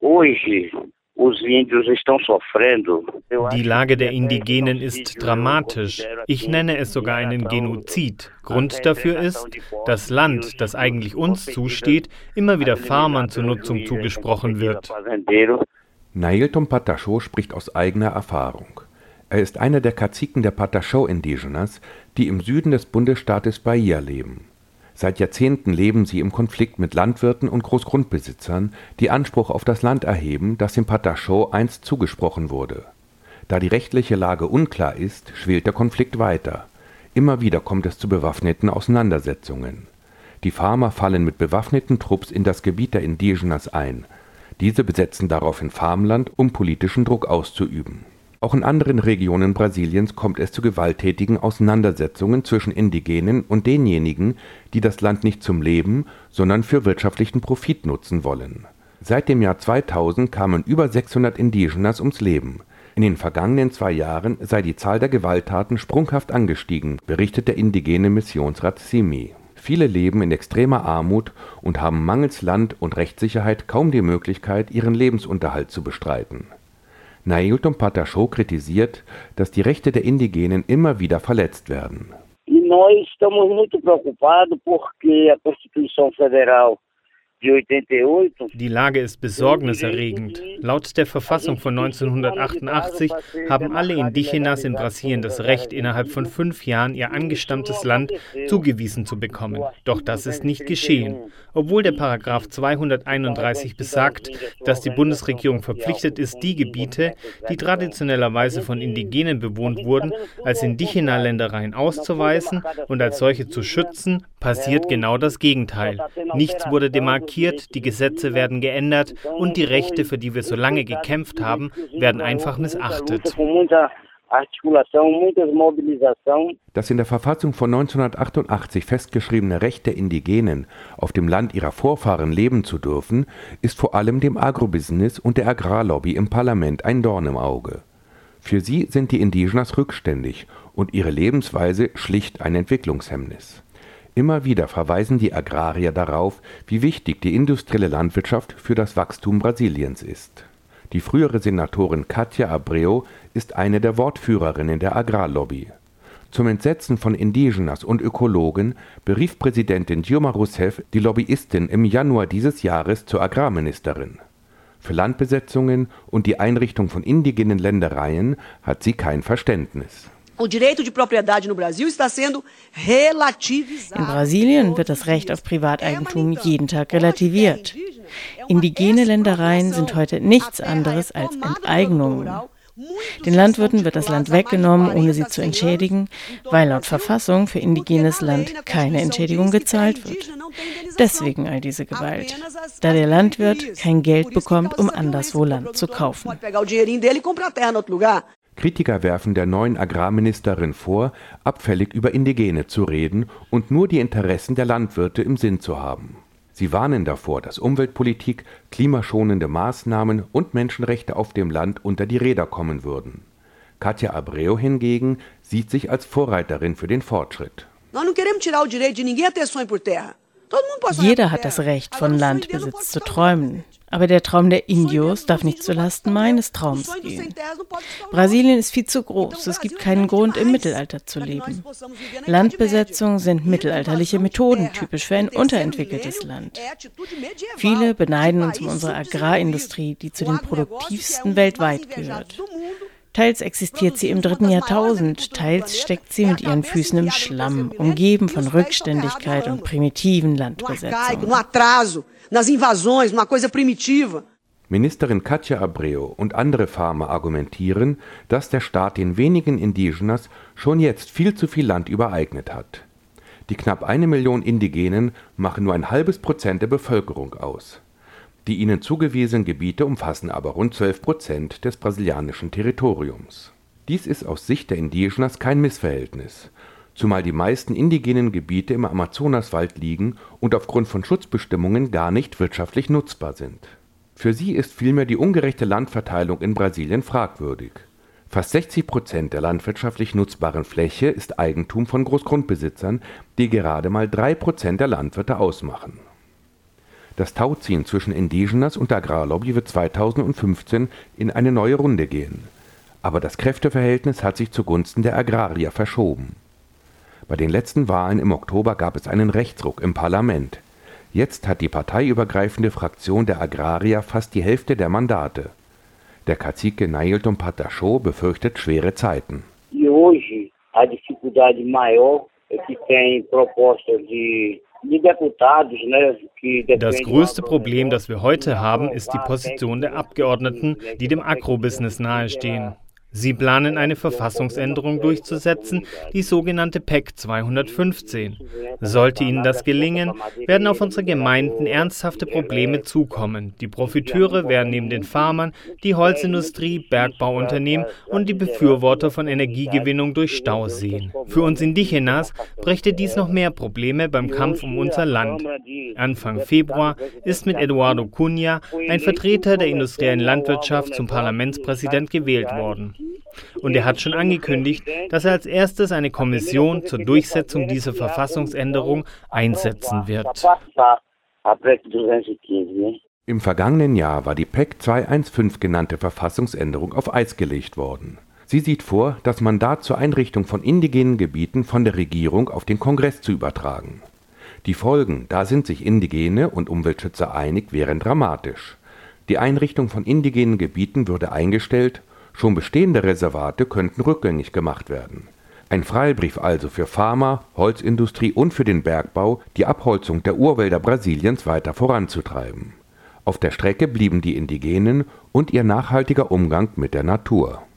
Die Lage der Indigenen ist dramatisch. Ich nenne es sogar einen Genozid. Grund dafür ist, das Land, das eigentlich uns zusteht, immer wieder Farmern zur Nutzung zugesprochen wird. Nailton Pataxó spricht aus eigener Erfahrung. Er ist einer der Kaziken der Pataxó Indigenas, die im Süden des Bundesstaates Bahia leben. Seit Jahrzehnten leben sie im Konflikt mit Landwirten und Großgrundbesitzern, die Anspruch auf das Land erheben, das dem Pataxó einst zugesprochen wurde. Da die rechtliche Lage unklar ist, schwelt der Konflikt weiter. Immer wieder kommt es zu bewaffneten Auseinandersetzungen. Die Farmer fallen mit bewaffneten Trupps in das Gebiet der Indigenas ein. Diese besetzen daraufhin Farmland, um politischen Druck auszuüben. Auch in anderen Regionen Brasiliens kommt es zu gewalttätigen Auseinandersetzungen zwischen Indigenen und denjenigen, die das Land nicht zum Leben, sondern für wirtschaftlichen Profit nutzen wollen. Seit dem Jahr 2000 kamen über 600 Indigenas ums Leben. In den vergangenen 2 Jahren sei die Zahl der Gewalttaten sprunghaft angestiegen, berichtet der indigene Missionsrat CIMI. Viele leben in extremer Armut und haben mangels Land und Rechtssicherheit kaum die Möglichkeit, ihren Lebensunterhalt zu bestreiten. Nailton Pataxó kritisiert, dass die Rechte der Indigenen immer wieder verletzt werden. Nós estamos muito preocupados porque a Constituição Federal Die Lage ist besorgniserregend. Laut der Verfassung von 1988 haben alle Indigenas in Brasilien das Recht, innerhalb von 5 Jahren ihr angestammtes Land zugewiesen zu bekommen. Doch das ist nicht geschehen. Obwohl der Paragraph 231 besagt, dass die Bundesregierung verpflichtet ist, die Gebiete, die traditionellerweise von Indigenen bewohnt wurden, als Indigena-Ländereien auszuweisen und als solche zu schützen, passiert genau das Gegenteil. Nichts wurde demarkiert, die Gesetze werden geändert und die Rechte, für die wir so lange gekämpft haben, werden einfach missachtet. Das in der Verfassung von 1988 festgeschriebene Recht der Indigenen, auf dem Land ihrer Vorfahren leben zu dürfen, ist vor allem dem Agrobusiness und der Agrarlobby im Parlament ein Dorn im Auge. Für sie sind die Indigenas rückständig und ihre Lebensweise schlicht ein Entwicklungshemmnis. Immer wieder verweisen die Agrarier darauf, wie wichtig die industrielle Landwirtschaft für das Wachstum Brasiliens ist. Die frühere Senatorin Cátia Abreu ist eine der Wortführerinnen der Agrarlobby. Zum Entsetzen von Indigenas und Ökologen berief Präsidentin Dilma Rousseff die Lobbyistin im Januar dieses Jahres zur Agrarministerin. Für Landbesetzungen und die Einrichtung von indigenen Ländereien hat sie kein Verständnis. In Brasilien wird das Recht auf Privateigentum jeden Tag relativiert. Indigene Ländereien sind heute nichts anderes als Enteignungen. Den Landwirten wird das Land weggenommen, ohne sie zu entschädigen, weil laut Verfassung für indigenes Land keine Entschädigung gezahlt wird. Deswegen all diese Gewalt, da der Landwirt kein Geld bekommt, um anderswo Land zu kaufen. Kritiker werfen der neuen Agrarministerin vor, abfällig über Indigene zu reden und nur die Interessen der Landwirte im Sinn zu haben. Sie warnen davor, dass Umweltpolitik, klimaschonende Maßnahmen und Menschenrechte auf dem Land unter die Räder kommen würden. Cátia Abreu hingegen sieht sich als Vorreiterin für den Fortschritt. Jeder hat das Recht, von Landbesitz zu träumen. Aber der Traum der Indios darf nicht zulasten meines Traums gehen. Brasilien ist viel zu groß. Es gibt keinen Grund, im Mittelalter zu leben. Landbesetzung sind mittelalterliche Methoden, typisch für ein unterentwickeltes Land. Viele beneiden uns um unsere Agrarindustrie, die zu den produktivsten weltweit gehört. Teils existiert sie im 3. Jahrtausend, teils steckt sie mit ihren Füßen im Schlamm, umgeben von Rückständigkeit und primitiven Landbesetzungen. Ministerin Cátia Abreu und andere Farmer argumentieren, dass der Staat den wenigen Indigenas schon jetzt viel zu viel Land übereignet hat. Die knapp 1 Million Indigenen machen nur 0,5% der Bevölkerung aus. Die ihnen zugewiesenen Gebiete umfassen aber rund 12% des brasilianischen Territoriums. Dies ist aus Sicht der Indigenas kein Missverhältnis, zumal die meisten indigenen Gebiete im Amazonaswald liegen und aufgrund von Schutzbestimmungen gar nicht wirtschaftlich nutzbar sind. Für sie ist vielmehr die ungerechte Landverteilung in Brasilien fragwürdig. Fast 60% der landwirtschaftlich nutzbaren Fläche ist Eigentum von Großgrundbesitzern, die gerade mal 3% der Landwirte ausmachen. Das Tauziehen zwischen Indigenas und der Agrarlobby wird 2015 in eine neue Runde gehen. Aber das Kräfteverhältnis hat sich zugunsten der Agrarier verschoben. Bei den letzten Wahlen im Oktober gab es einen Rechtsruck im Parlament. Jetzt hat die parteiübergreifende Fraktion der Agrarier fast die Hälfte der Mandate. Der Cacique Nailton Pataxó befürchtet schwere Zeiten. Das größte Problem, das wir heute haben, ist die Position der Abgeordneten, die dem Agrobusiness nahestehen. Sie planen eine Verfassungsänderung durchzusetzen, die sogenannte PEC 215. Sollte ihnen das gelingen, werden auf unsere Gemeinden ernsthafte Probleme zukommen. Die Profiteure wären neben den Farmern die Holzindustrie, Bergbauunternehmen und die Befürworter von Energiegewinnung durch Stauseen. Für uns Indigenas brächte dies noch mehr Probleme beim Kampf um unser Land. Anfang Februar ist mit Eduardo Cunha ein Vertreter der industriellen Landwirtschaft zum Parlamentspräsident gewählt worden. Und er hat schon angekündigt, dass er als erstes eine Kommission zur Durchsetzung dieser Verfassungsänderung einsetzen wird. Im vergangenen Jahr war die PEC 215 genannte Verfassungsänderung auf Eis gelegt worden. Sie sieht vor, das Mandat zur Einrichtung von indigenen Gebieten von der Regierung auf den Kongress zu übertragen. Die Folgen, da sind sich Indigene und Umweltschützer einig, wären dramatisch. Die Einrichtung von indigenen Gebieten würde eingestellt, schon bestehende Reservate könnten rückgängig gemacht werden. Ein Freibrief also für Farmer, Holzindustrie und für den Bergbau, die Abholzung der Urwälder Brasiliens weiter voranzutreiben. Auf der Strecke blieben die Indigenen und ihr nachhaltiger Umgang mit der Natur.